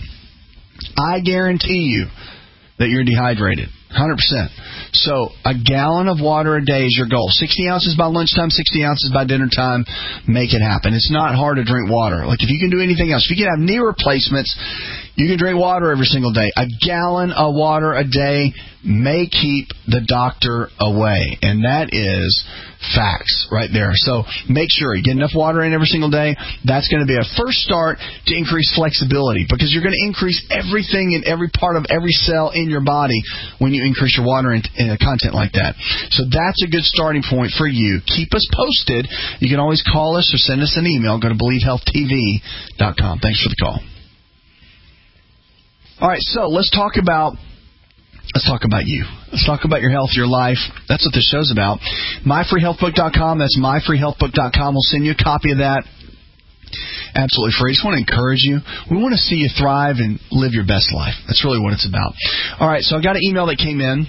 I guarantee you that you're dehydrated, one hundred percent. So a gallon of water a day is your goal. sixty ounces by lunchtime, sixty ounces by dinner time. Make it happen. It's not hard to drink water. Like if you can do anything else, if you can have knee replacements, You can drink water every single day. A gallon of water a day may keep the doctor away. And that is facts right there. So make sure you get enough water in every single day. That's going to be a first start to increase flexibility, because you're going to increase everything in every part of every cell in your body when you increase your water in, in a content like that. So that's a good starting point for you. Keep us posted. You can always call us or send us an email. Go to believe health t v dot com. Thanks for the call. All right, so let's talk about let's talk about you. Let's talk about your health, your life. That's what this show's about. my free health book dot com. That's my free health book dot com. We'll send you a copy of that. Absolutely free. I just want to encourage you. We want to see you thrive and live your best life. That's really what it's about. All right, so I got an email that came in.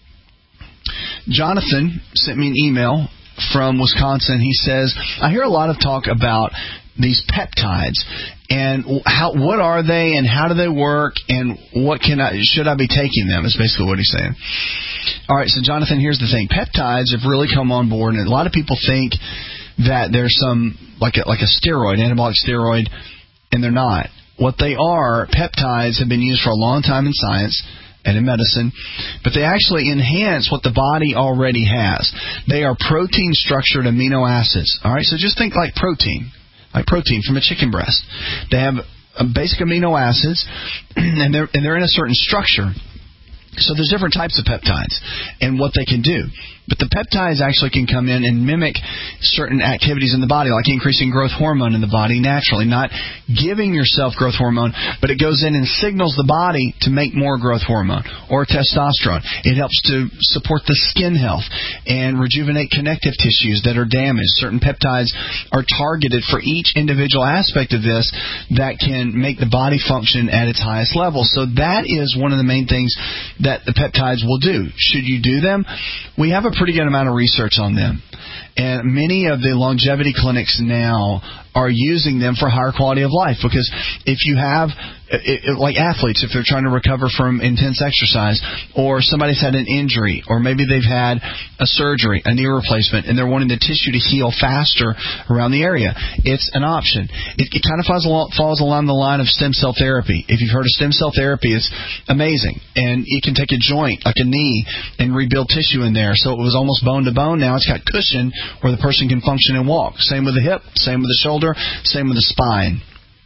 Jonathan sent me an email from Wisconsin. He says, I hear a lot of talk about these peptides, and how, what are they, and how do they work, and what can I, should I be taking them, is basically what he's saying. All right, so Jonathan, here's the thing. Peptides have really come on board, and a lot of people think that there's some, like a, like a steroid, anabolic steroid, and they're not. What they are, peptides have been used for a long time in science and in medicine, but they actually enhance what the body already has. They are protein-structured amino acids. All right, so just think like protein. Like protein from a chicken breast. They have basic amino acids, and they're, and they're in a certain structure. So there's different types of peptides and what they can do. But the peptides actually can come in and mimic certain activities in the body, like increasing growth hormone in the body naturally, not giving yourself growth hormone, but it goes in and signals the body to make more growth hormone or testosterone. It helps to support the skin health and rejuvenate connective tissues that are damaged. Certain peptides are targeted for each individual aspect of this that can make the body function at its highest level. So that is one of the main things that the peptides will do. Should you do them? We have a pretty good amount of research on them. And many of the longevity clinics now are using them for higher quality of life, because if you have, it, it, like athletes, if they're trying to recover from intense exercise, or somebody's had an injury, or maybe they've had a surgery, a knee replacement, and they're wanting the tissue to heal faster around the area, it's an option. It, it kind of falls along, falls along the line of stem cell therapy. If you've heard of stem cell therapy, it's amazing. And it can take a joint, like a knee, and rebuild tissue in there. So it was almost bone to bone. Now it's got cushion where the person can function and walk. Same with the hip, same with the shoulder, same with the spine.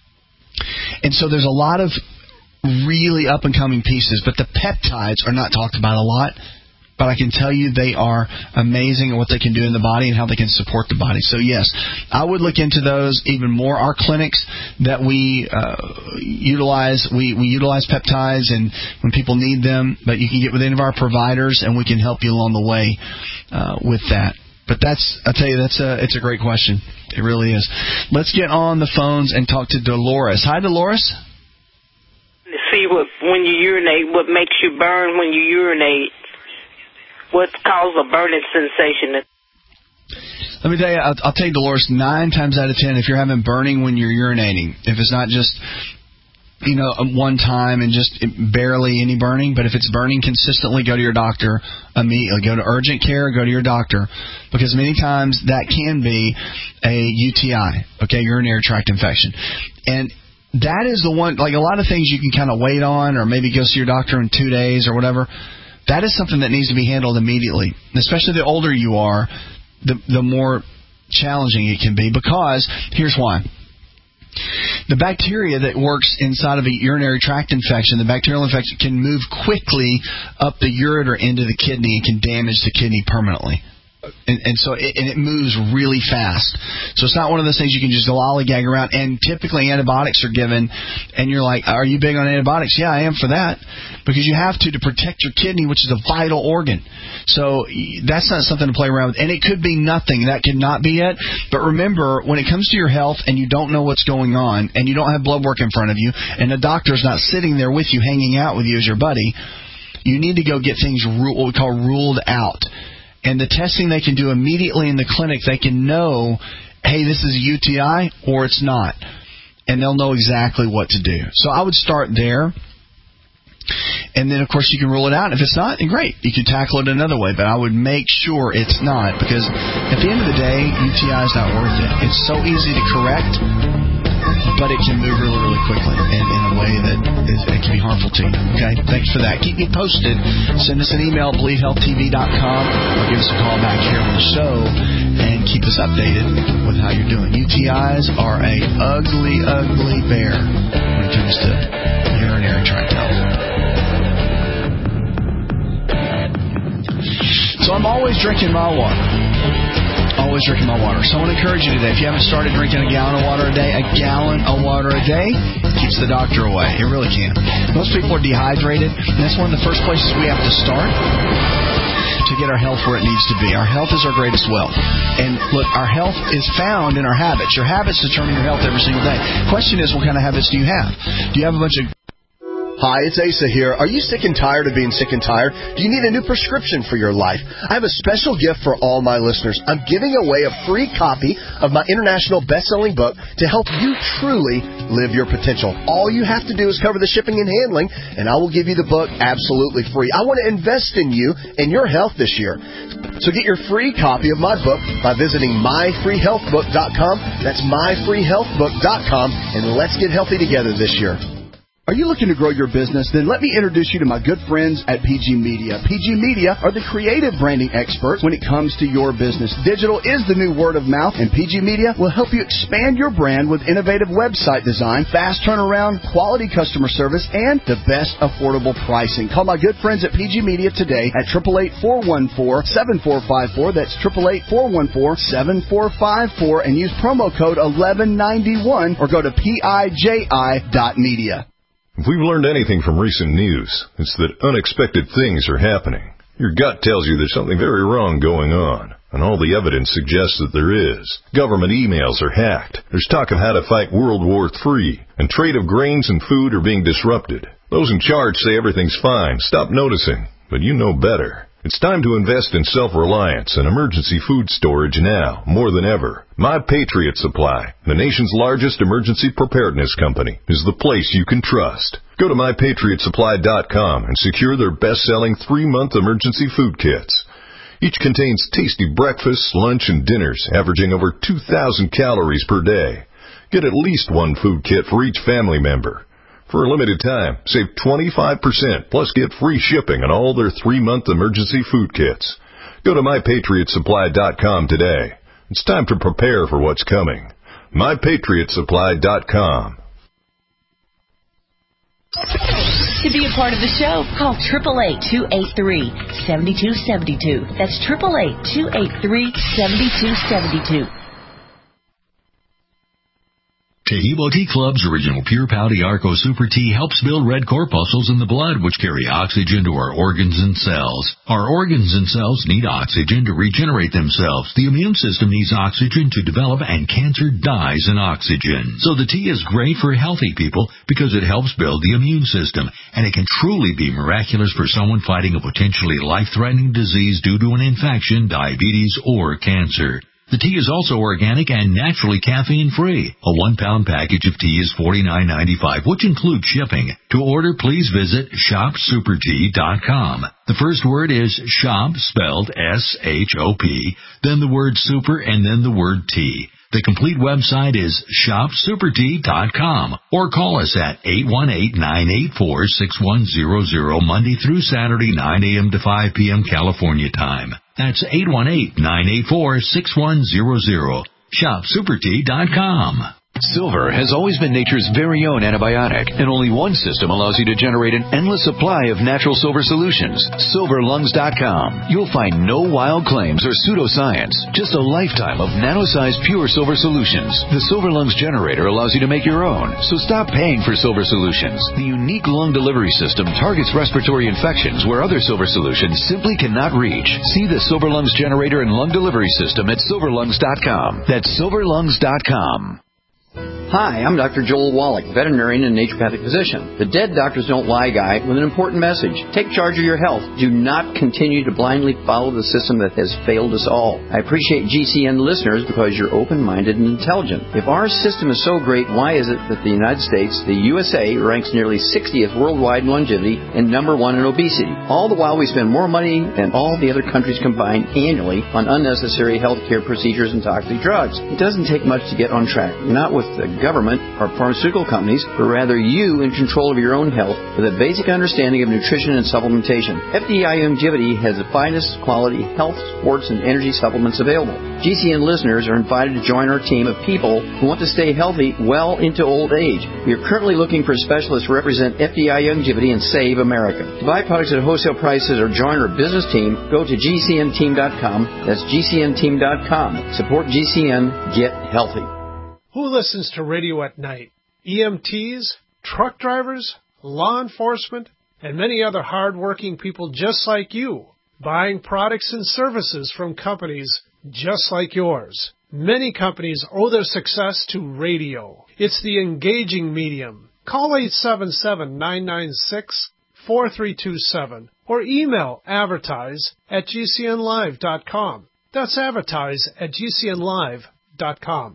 And so there's a lot of really up-and-coming pieces, but the peptides are not talked about a lot. But I can tell you they are amazing at what they can do in the body and how they can support the body. So, yes, I would look into those even more. Our clinics that we uh, utilize, we, we utilize peptides and when people need them, but you can get with any of our providers and we can help you along the way uh, with that. But that's, I'll tell you, that's a, it's a great question. It really is. Let's get on the phones and talk to Dolores. Hi, Dolores. See what when you urinate, what makes you burn when you urinate? What causes a burning sensation? Let me tell you, I'll, I'll tell you, Dolores, nine times out of ten, if you're having burning when you're urinating, if it's not just, you know, one time and just barely any burning, but if it's burning consistently, go to your doctor immediately. Go to urgent care, go to your doctor, because many times that can be a U T I, okay, urinary tract infection. And that is the one, like a lot of things you can kind of wait on or maybe go see your doctor in two days or whatever. That is something that needs to be handled immediately, especially the older you are, the, the more challenging it can be, because here's why. The bacteria that works inside of a urinary tract infection, the bacterial infection, can move quickly up the ureter into the kidney and can damage the kidney permanently. And, and so it, and it moves really fast. So it's not one of those things you can just lollygag around. And typically antibiotics are given, and you're like, are you big on antibiotics? Yeah, I am for that. Because you have to to protect your kidney, which is a vital organ. So that's not something to play around with. And it could be nothing. That could not be it. But remember, when it comes to your health and you don't know what's going on, and you don't have blood work in front of you, and the doctor's not sitting there with you, hanging out with you as your buddy, you need to go get things what we call ruled out. And the testing they can do immediately in the clinic, they can know, hey, this is a U T I or it's not. And they'll know exactly what to do. So I would start there. And then, of course, you can rule it out. If it's not, then great. You can tackle it another way. But I would make sure it's not, because at the end of the day, U T I is not worth it. It's so easy to correct. but it can move really, really quickly in, in a way that is, it can be harmful to you. Okay? Thanks for that. Keep me posted. Send us an email, believe health t v dot com, or give us a call back here on the show and keep us updated with how you're doing. U T Is are a ugly, ugly bear when it comes to urinary tract health. So I'm always drinking my water. Always drinking my water. So I want to encourage you today, if you haven't started drinking a gallon of water a day, a gallon of water a day keeps the doctor away. It really can. Most people are dehydrated, and that's one of the first places we have to start to get our health where it needs to be. Our health is our greatest wealth. And look, our health is found in our habits. Your habits determine your health every single day. Question is, what kind of habits do you have? Do you have a bunch of... Hi, it's Asa here. Are you sick and tired of being sick and tired? Do you need a new prescription for your life? I have a special gift for all my listeners. I'm giving away a free copy of my international best-selling book to help you truly live your potential. All you have to do is cover the shipping and handling, and I will give you the book absolutely free. I want to invest in you and your health this year. So get your free copy of my book by visiting my free health book dot com. That's my free health book dot com, and let's get healthy together this year. Are you looking to grow your business? Then let me introduce you to my good friends at P G Media. P G Media are the creative branding experts when it comes to your business. Digital is the new word of mouth, and P G Media will help you expand your brand with innovative website design, fast turnaround, quality customer service, and the best affordable pricing. Call my good friends at P G Media today at eight eight eight, four one four, seven four five four. That's eight eight eight, four one four, seven four five four, and use promo code eleven ninety-one or go to P I J I dot media. If we've learned anything from recent news, it's that unexpected things are happening. Your gut tells you there's something very wrong going on, and all the evidence suggests that there is. Government emails are hacked. There's talk of how to fight World War Three, and trade of grains and food are being disrupted. Those in charge say everything's fine. Stop noticing, but you know better. It's time to invest in self-reliance and emergency food storage now, more than ever. My Patriot Supply, the nation's largest emergency preparedness company, is the place you can trust. Go to my patriot supply dot com and secure their best-selling three-month emergency food kits. Each contains tasty breakfasts, lunch, and dinners, averaging over two thousand calories per day. Get at least one food kit for each family member. For a limited time, save twenty-five percent, plus get free shipping on all their three-month emergency food kits. Go to my patriot supply dot com today. It's time to prepare for what's coming. my patriot supply dot com. To be a part of the show, call eight eight eight, two eight three, seven two seven two. That's eight eight eight, two eight three, seven two seven two. Taheebo Tea Club's original Pure Pouty Arco Super Tea helps build red corpuscles in the blood, which carry oxygen to our organs and cells. Our organs and cells need oxygen to regenerate themselves. The immune system needs oxygen to develop, and cancer dies in oxygen. So the tea is great for healthy people because it helps build the immune system, and it can truly be miraculous for someone fighting a potentially life-threatening disease due to an infection, diabetes, or cancer. The tea is also organic and naturally caffeine-free. A one-pound package of tea is forty-nine ninety-five, which includes shipping. To order, please visit shop super tea dot com. The first word is shop, spelled S H O P, then the word super, and then the word tea. The complete website is shop super tea dot com, or call us at eight one eight, nine eight four, six one zero zero, Monday through Saturday, nine a.m. to five p.m. California time. That's eight one eight, nine eight four, six one zero zero. shop super tea dot com. Silver has always been nature's very own antibiotic, and only one system allows you to generate an endless supply of natural silver solutions. silver lungs dot com. You'll find no wild claims or pseudoscience, just a lifetime of nano-sized pure silver solutions. The Silver Lungs generator allows you to make your own, so stop paying for silver solutions. The unique lung delivery system targets respiratory infections where other silver solutions simply cannot reach. See the Silver Lungs generator and lung delivery system at silver lungs dot com. That's silver lungs dot com. Hi, I'm Doctor Joel Wallach, veterinarian and naturopathic physician. The Dead Doctors Don't Lie guy with an important message. Take charge of your health. Do not continue to blindly follow the system that has failed us all. I appreciate G C N listeners because you're open-minded and intelligent. If our system is so great, why is it that the United States, the U S A, ranks nearly sixtieth worldwide in longevity and number one in obesity? All the while we spend more money than all the other countries combined annually on unnecessary health care procedures and toxic drugs. It doesn't take much to get on track. Not with the government or pharmaceutical companies, but rather you in control of your own health with a basic understanding of nutrition and supplementation. F D I Longevity has the finest quality health, sports, and energy supplements available. G C N listeners are invited to join our team of people who want to stay healthy well into old age. We are currently looking for specialists to represent F D I Longevity and Save America. To buy products at wholesale prices or join our business team, go to G C N team dot com. That's G C N team dot com. Support G C N. Get healthy. Who listens to radio at night? E M Ts, truck drivers, law enforcement, and many other hard-working people just like you, buying products and services from companies just like yours. Many companies owe their success to radio. It's the engaging medium. Call eight seven seven, nine nine six, four three two seven or email advertise at G C N live dot com. That's advertise at G C N live dot com.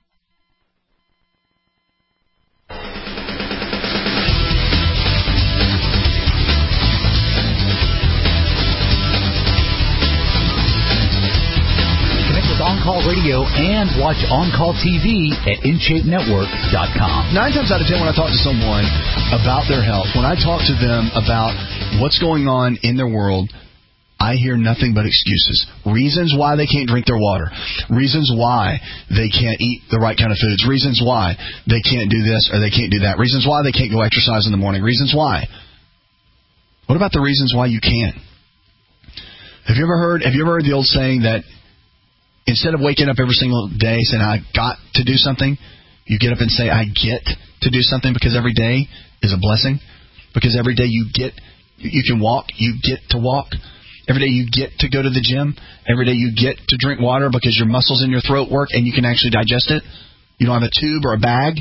On-Call Radio and watch On-Call T V at in shape network dot com. Nine times out of ten when I talk to someone about their health, when I talk to them about what's going on in their world, I hear nothing but excuses. Reasons why they can't drink their water. Reasons why they can't eat the right kind of foods. Reasons why they can't do this or they can't do that. Reasons why they can't go exercise in the morning. Reasons why. What about the reasons why you can? Have you ever heard, have you ever heard the old saying that instead of waking up every single day saying, I got to do something, you get up and say, I get to do something, because every day is a blessing. Because every day you get, you can walk, you get to walk. Every day you get to go to the gym. Every day you get to drink water because your muscles in your throat work and you can actually digest it. You don't have a tube or a bag.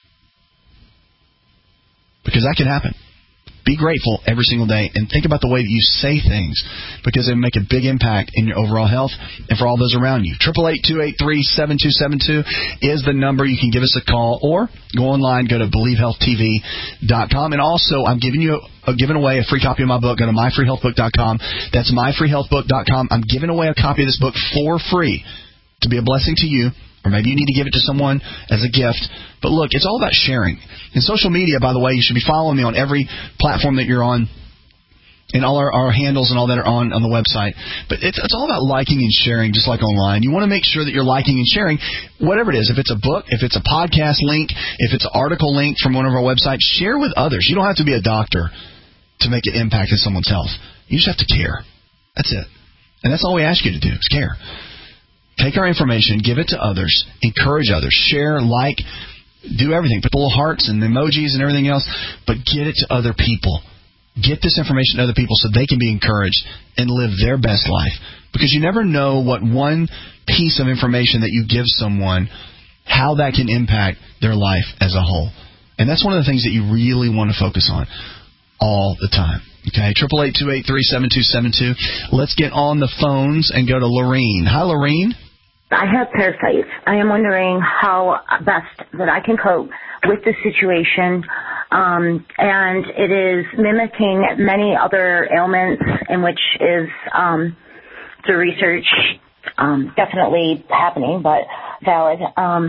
Because that can happen. Be grateful every single day and think about the way that you say things, because they make a big impact in your overall health and for all those around you. eight eight eight, two eight three, seven two seven two is the number. You can give us a call or go online, go to believe health T V dot com. And also, I'm giving you a, giving away a free copy of my book. Go to my free health book dot com. That's my free health book dot com. I'm giving away a copy of this book for free to be a blessing to you. Or maybe you need to give it to someone as a gift. But look, it's all about sharing. In social media, by the way, you should be following me on every platform that you're on, and all our, our handles and all that are on, on the website. But it's, it's all about liking and sharing, just like online. You want to make sure that you're liking and sharing whatever it is. If it's a book, if it's a podcast link, if it's an article link from one of our websites, share with others. You don't have to be a doctor to make an impact in someone's health. You just have to care. That's it. And that's all we ask you to do, is care. Take our information, give it to others, encourage others, share, like, do everything. Put the little hearts and the emojis and everything else, but get it to other people. Get this information to other people so they can be encouraged and live their best life. Because you never know what one piece of information that you give someone, how that can impact their life as a whole. And that's one of the things that you really want to focus on all the time. Okay, eight eight eight, two eight three, seven two seven two. Let's get on the phones and go to Lorene. Hi, Lorene. I have parasites. I am wondering how best that I can cope with the situation. Um, and it is mimicking many other ailments, in which is um, the research um, definitely happening, but valid. Um,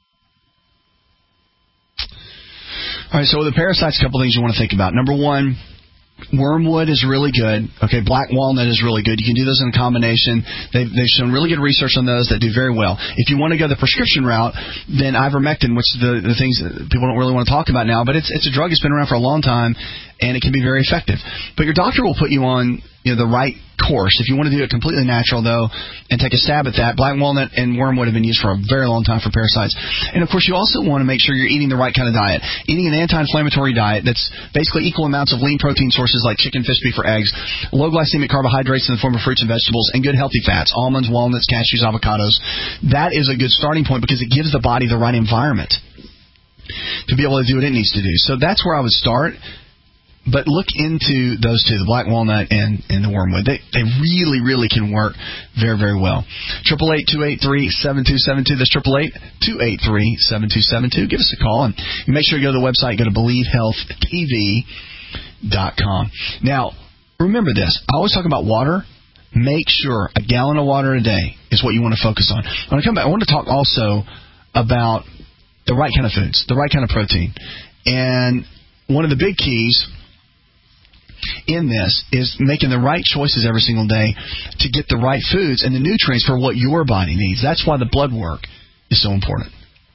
All right, so with the parasites, a couple things you want to think about. Number one, wormwood is really good. Okay, black walnut is really good. You can do those in a combination. They've, they've shown really good research on those that do very well. If you want to go the prescription route, then ivermectin, which is the, the things that people don't really want to talk about now, but it's it's a drug that's been around for a long time, and it can be very effective. But your doctor will put you on, you know, the right course. If you want to do it completely natural, though, and take a stab at that, black walnut and wormwood have been used for a very long time for parasites. And, of course, you also want to make sure you're eating the right kind of diet. Eating an anti-inflammatory diet that's basically equal amounts of lean protein sources like chicken, fish, beef, or eggs, low glycemic carbohydrates in the form of fruits and vegetables, and good healthy fats, almonds, walnuts, cashews, avocados. That is a good starting point because it gives the body the right environment to be able to do what it needs to do. So that's where I would start. But look into those two, the black walnut and, and the wormwood. They they really, really can work very, very well. eight eight eight, two eight three, seven two seven two. That's eight eight eight, two eight three, seven two seven two. Give us a call. And you make sure you go to the website. Go to believe health T V dot com. Now, remember this. I always talk about water. Make sure a gallon of water a day is what you want to focus on. When I come back, I want to talk also about the right kind of foods, the right kind of protein. And one of the big keys in this is making the right choices every single day to get the right foods and the nutrients for what your body needs. That's why the blood work is so important.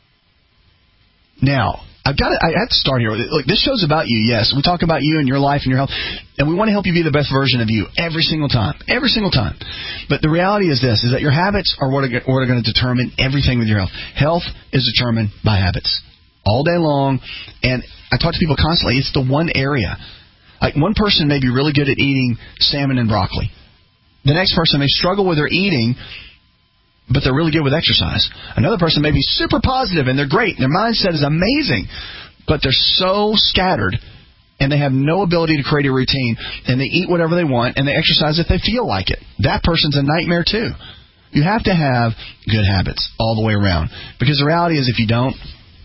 Now, I've got to, I have to start here. Look, this show's about you, yes. We talk about you and your life and your health, and we want to help you be the best version of you every single time, every single time. But the reality is this, is that your habits are what are, what are going to determine everything with your health. Health is determined by habits all day long, and I talk to people constantly. It's the one area. Like, one person may be really good at eating salmon and broccoli. The next person may struggle with their eating, but they're really good with exercise. Another person may be super positive and they're great. Their mindset is amazing, but they're so scattered and they have no ability to create a routine, and they eat whatever they want and they exercise if they feel like it. That person's a nightmare too. You have to have good habits all the way around, because the reality is if you don't,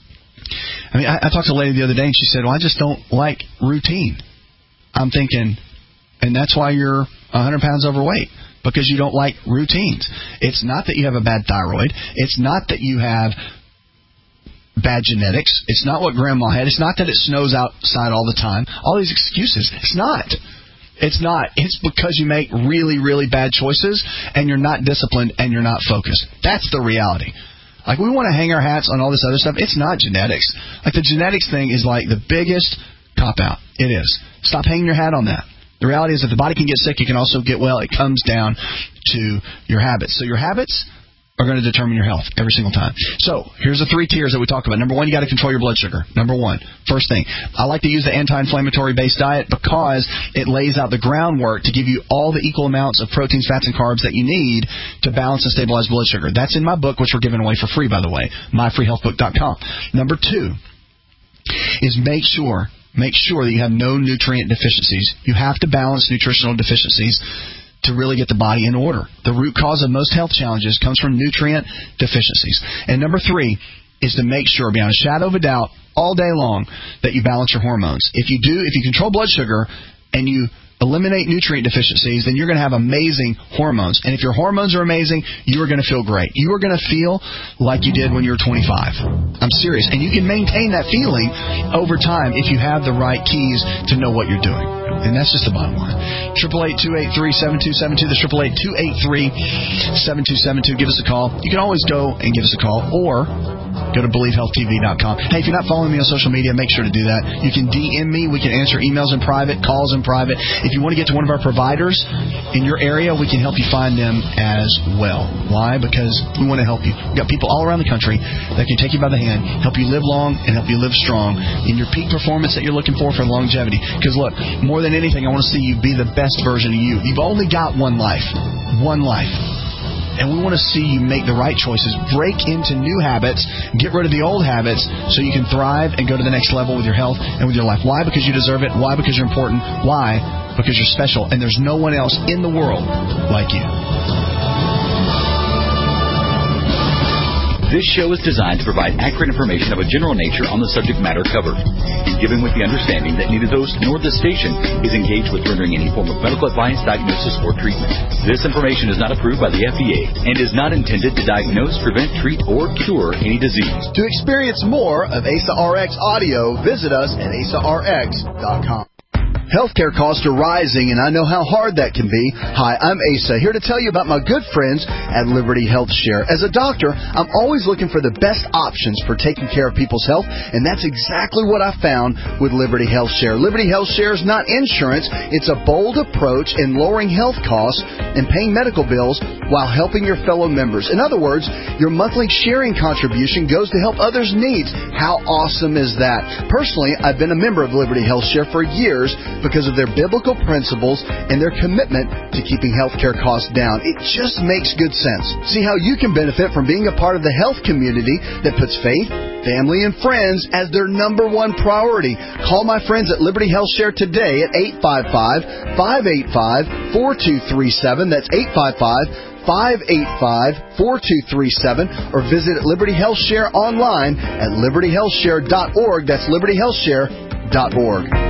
I mean, I, I talked to a lady the other day and she said, well, I just don't like routine. I'm thinking, and that's why you're one hundred pounds overweight. Because you don't like routines. It's not that you have a bad thyroid. It's not that you have bad genetics. It's not what grandma had. It's not that it snows outside all the time. All these excuses. It's not. It's not. It's because you make really, really bad choices and you're not disciplined and you're not focused. That's the reality. Like, we want to hang our hats on all this other stuff. It's not genetics. Like, the genetics thing is like the biggest cop-out. It is. Stop hanging your hat on that. The reality is if the body can get sick, it can also get well. It comes down to your habits. So your habits are going to determine your health every single time. So here's the three tiers that we talk about. Number one, you got to control your blood sugar. Number one, first thing. I like to use the anti-inflammatory based diet because it lays out the groundwork to give you all the equal amounts of proteins, fats, and carbs that you need to balance and stabilize blood sugar. That's in my book, which we're giving away for free, by the way, my free health book dot com. Number two is make sure Make sure that you have no nutrient deficiencies. You have to balance nutritional deficiencies to really get the body in order. The root cause of most health challenges comes from nutrient deficiencies. And number three is to make sure, beyond a shadow of a doubt, all day long, that you balance your hormones. If you do, if you control blood sugar and you eliminate nutrient deficiencies, then you're going to have amazing hormones. And if your hormones are amazing, you are going to feel great. You are going to feel like you did when you were twenty-five. I'm serious. And you can maintain that feeling over time if you have the right keys to know what you're doing. And that's just the bottom line. eight eight eight, two eight three, seven two seven two. The eight eight eight, two eight three, seven two seven two. Give us a call. You can always go and give us a call, or go to believe health t v dot com. Hey, if you're not following me on social media, make sure to do that. You can D M me. We can answer emails in private, calls in private. If you want to get to one of our providers in your area, we can help you find them as well. Why? Because we want to help you. We've got people all around the country that can take you by the hand, help you live long, and help you live strong in your peak performance that you're looking for for longevity. Because, look, more than anything, I want to see you be the best version of you. You've only got one life. One life. And we want to see you make the right choices, break into new habits, get rid of the old habits so you can thrive and go to the next level with your health and with your life. Why? Because you deserve it. Why? Because you're important. Why? Because you're special. And there's no one else in the world like you. This show is designed to provide accurate information of a general nature on the subject matter covered, and given with the understanding that neither host nor this station is engaged with rendering any form of medical advice, diagnosis, or treatment. This information is not approved by the F D A and is not intended to diagnose, prevent, treat, or cure any disease. To experience more of A S A R X audio, visit us at A S A R X dot com. Healthcare costs are rising, and I know how hard that can be. Hi, I'm Asa, here to tell you about my good friends at Liberty Health Share. As a doctor, I'm always looking for the best options for taking care of people's health, and that's exactly what I found with Liberty Health Share. Liberty Health Share is not insurance. It's a bold approach in lowering health costs and paying medical bills while helping your fellow members. In other words, your monthly sharing contribution goes to help others' needs. How awesome is that? Personally, I've been a member of Liberty Health Share for years because of their biblical principles and their commitment to keeping healthcare costs down. It just makes good sense. See how you can benefit from being a part of the health community that puts faith, family, and friends as their number one priority. Call my friends at Liberty Health Share today at eight five five, five eight five, four two three seven. That's eight five five, five eight five, four two three seven, or visit Liberty Health Share online at liberty health share dot org. That's liberty health share dot org.